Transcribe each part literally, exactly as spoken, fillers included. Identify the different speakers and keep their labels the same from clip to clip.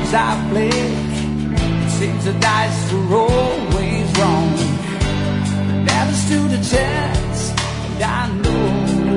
Speaker 1: games I play, it seems the dice were always wrong. Never stood a chance, and I know.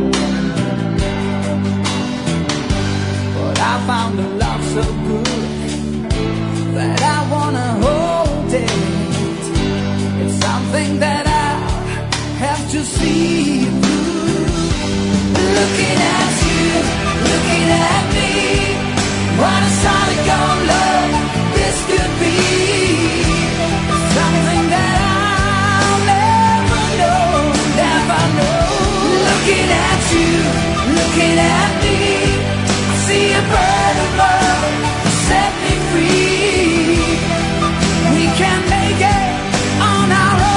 Speaker 1: But I found a love so good that I wanna hold it. It's something that I have to see through. Looking at you, looking at me, what a solid gold love this could be. Something that I'll never know, never know. Looking at you, looking at me, I see a bird of love set me free. We can make it on our own.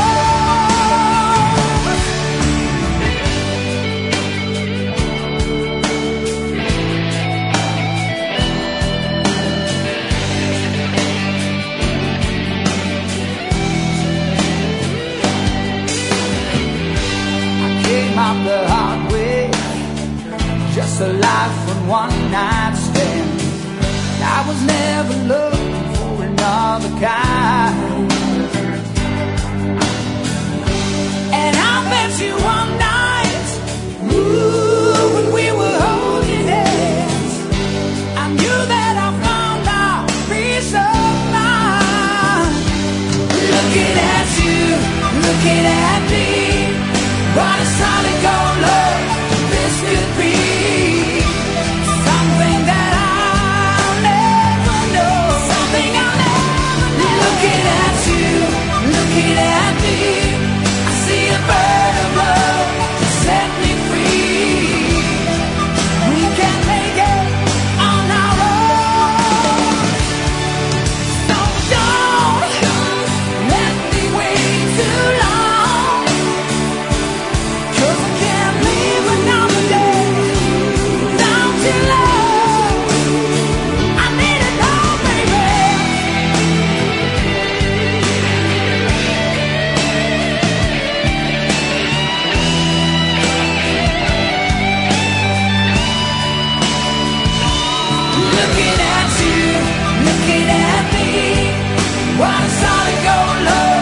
Speaker 1: Out the hard way, just a life from one night stand. I was never looking for another kind. And I met you one night, ooh, when we were holding hands. I knew that I found our peace of mind. Looking at you, looking at me, what a solid gold love this could be. Something that I'll never know, something I'll never know. Looking at you, looking at me, I see a bird of love to set me free. We can make it on our own. So don't let me wait too long. Looking at you, looking at me, what a solid gold love.